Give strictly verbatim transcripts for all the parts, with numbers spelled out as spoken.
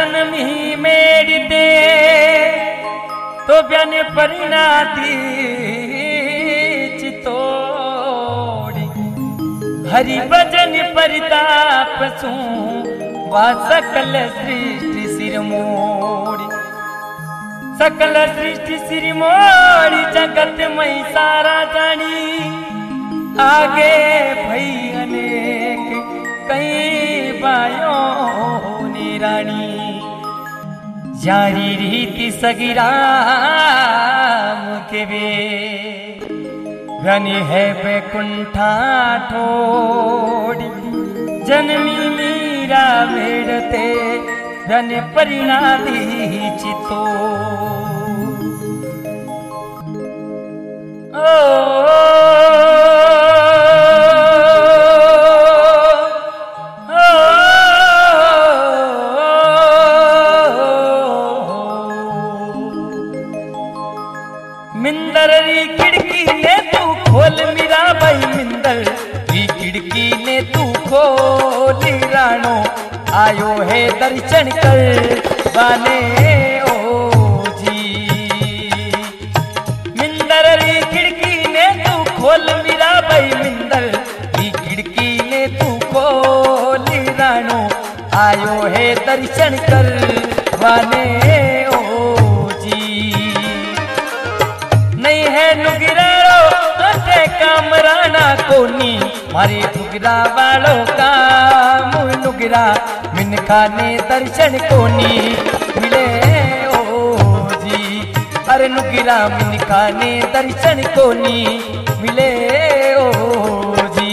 जन्मी मेड़ते तो ब्याने परिणाती चितोड़ी हरि भजन परिताप सू वा सकल सृष्टि सिर मोड़ी सकल सृष्टि सिर मोड़ी जगत मई सारा जानी आगे भई अनेक कई बायों ने रानी यारी रीति सगिराम के वे घनी है बैकुंठा ठोड़ी जन्मी मीरा वेड़ते घन परिणादी चितो ओ मिंदर री खिड़की ने तू खोल मीरा भाई मिंदर री खिड़की ने तू खोल राणो आयो है दर्शन कर बाने ओ जी मिंदर री खिड़की ने तू खोल मीरा भाई मिंदर री खिड़की ने तू खोल राणो आयो है दर्शन कर बाने कामराना कोनी मारे नुगरा वालों काम नुगरा मिनखा ने दर्शन कोनी मिले ओ जी अरे नुगरा मिनखा ने दर्शन कोनी मिले ओ जी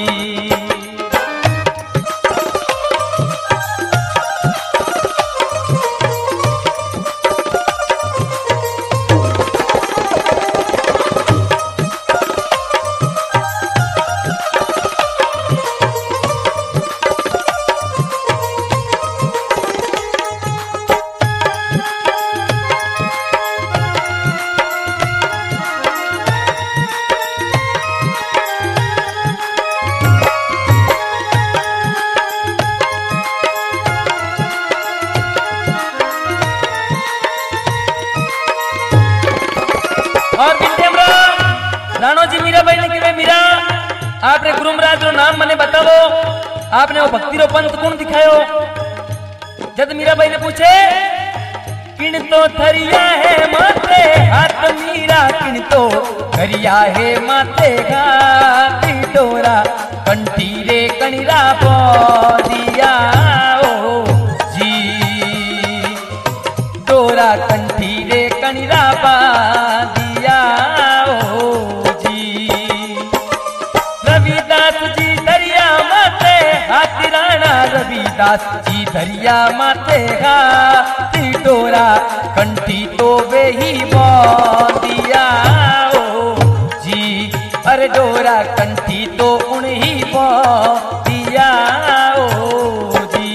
और राणो जी मीरा भाई ने कि मीरा आपने गुरु महाराज रो नाम मने बतावो आपने वो भक्ति रो पंथ कौन दिखायो जब मीरा भाई ने पूछे किन तो थरिया है माते हाथ मीरा किन तो थरिया है माते घाटी डोरा कंठी रे कणिरा बोदिया ओ जी डोरा कंठी रे कणिरा बादिया ओ जी रविदास जी दरिया माते हाथी राणा रविदास जी दरिया माते हाथी डोरा कंठी तो वे ही बादिया ओ जी अरे डोरा कंठी तो उन ही बादिया ओ जी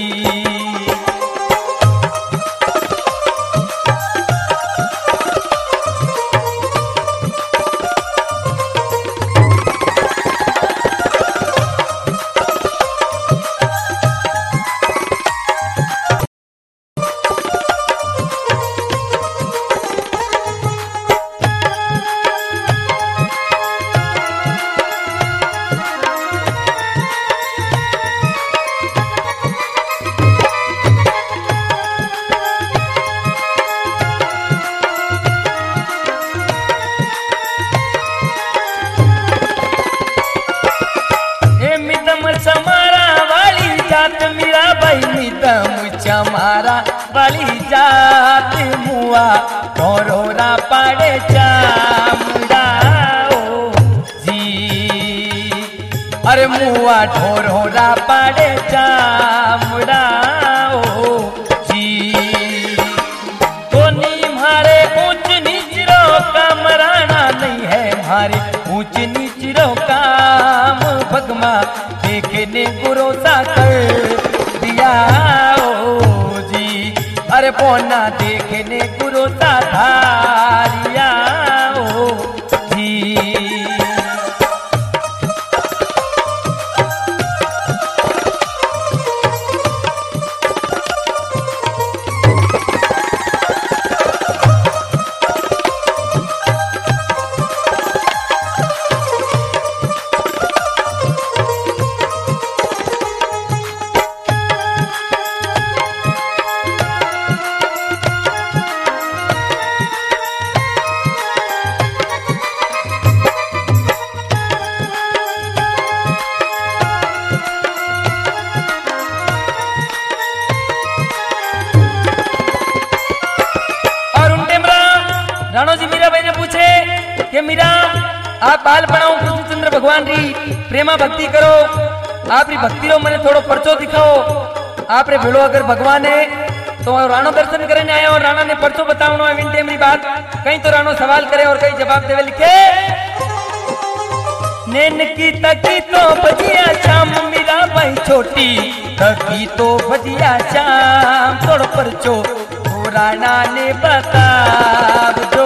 चमारा वाली जात मुआ ढोरोरा पाड़े चामुड़ा ओ जी अरे मुआ ढोरोरा पाड़े चामुड़ा ओ जी कोनी मारे ऊंच नीच रो कामराना नहीं है मारे ऊंच नीच रो काम भगमा देखने भरोसा कर दिया ओ जी अरे पोना देखने गुरु सा धारिया ओ जी आप बाल बनाओ कृष्णचंद्र भगवान री प्रेमा भक्ति करो। आप री भक्ति रो मने थोड़ो पर्चो दिखाओ। आप रे भेड़ो अगर भगवान है तो राणो दर्शन करने आया और राणा ने पर्चो बतावनो है विनते मेरी बात। कहीं तो राणो सवाल करे और कहीं जवाब देवे लिखे। नैन की तकी तो भजिया शाम मीरा भाई छोटी तकी तो भजिया शाम तोड़ पर्चो तो राणा ने बताव दो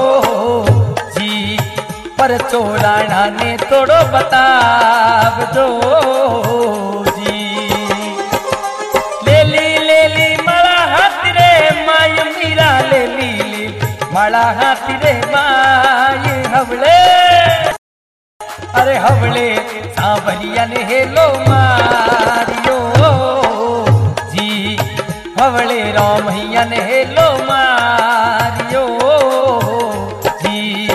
जी पर्चो राणा ने तोड़ो बताव दो जी। लेली लेली माला हाथ रे माय मीरा लेली ले माला हाथ रे माय हवले अरे हवले सांवरिया ने हेलो मारियो जी हवले रामैया ने हेलो मारियो जी।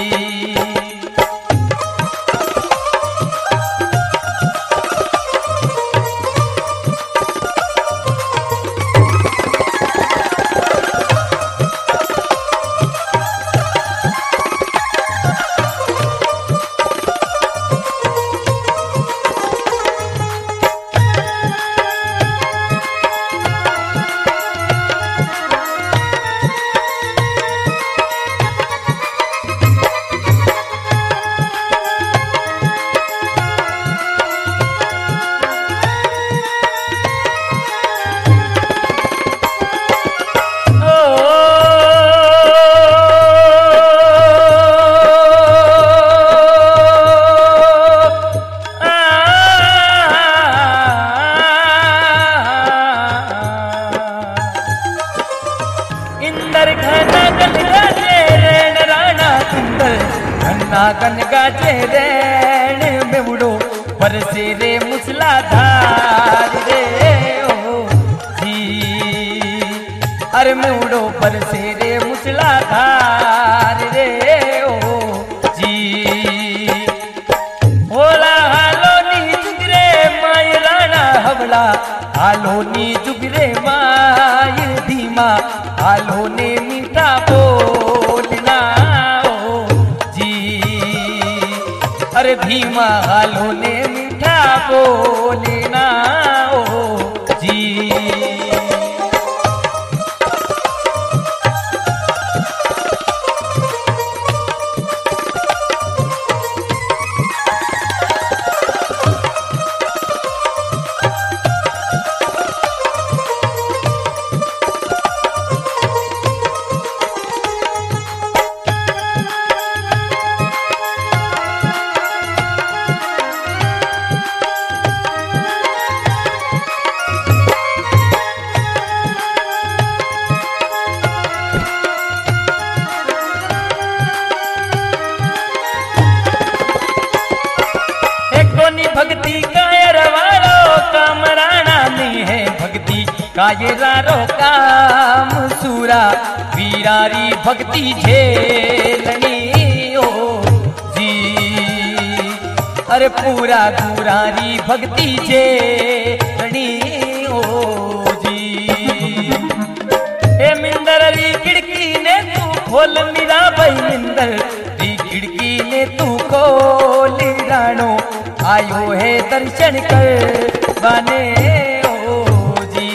गन गाजे रैन मेवड़ो बरसे रे मूसलाधार रे ओ जी अरे मेवड़ो बरसे रे मूसलाधार रे ओ जी। होला हालो नी जुगरे माय राणा हवला हालो नी जुगरे माय धीमा हालो ने मीठा बोलना अरे धीमा हालो ने मीठा बोलना ओ जी। भक्ति कायर वालो काम राणा ने है भक्ति कायरारो काम सूरा वीरारी भक्ति झेलनी ओ जी अरे पूरा गुरारी भक्ति झेलनी ओ जी। ए मिंदर री खिड़की ने तू खोल मीरा भाई मिंदर री खिड़की ने तू खोल राणो आयो है दर्शन कर बने ओ जी।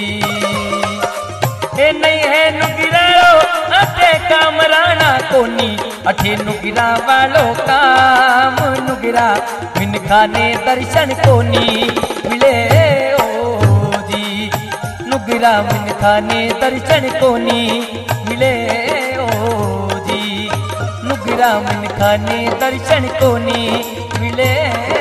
ए नहीं है नुगिरारो अठे काम राणा कोनी अठे नुगिरा वालो काम नुगिरा मिनखा ने दर्शन कोनी मिले ओ जी। नुगिरा मिनखा ने दर्शन कोनी मिले ओ जी। नुगिरा मिनखा ने दर्शन कोनी मिले।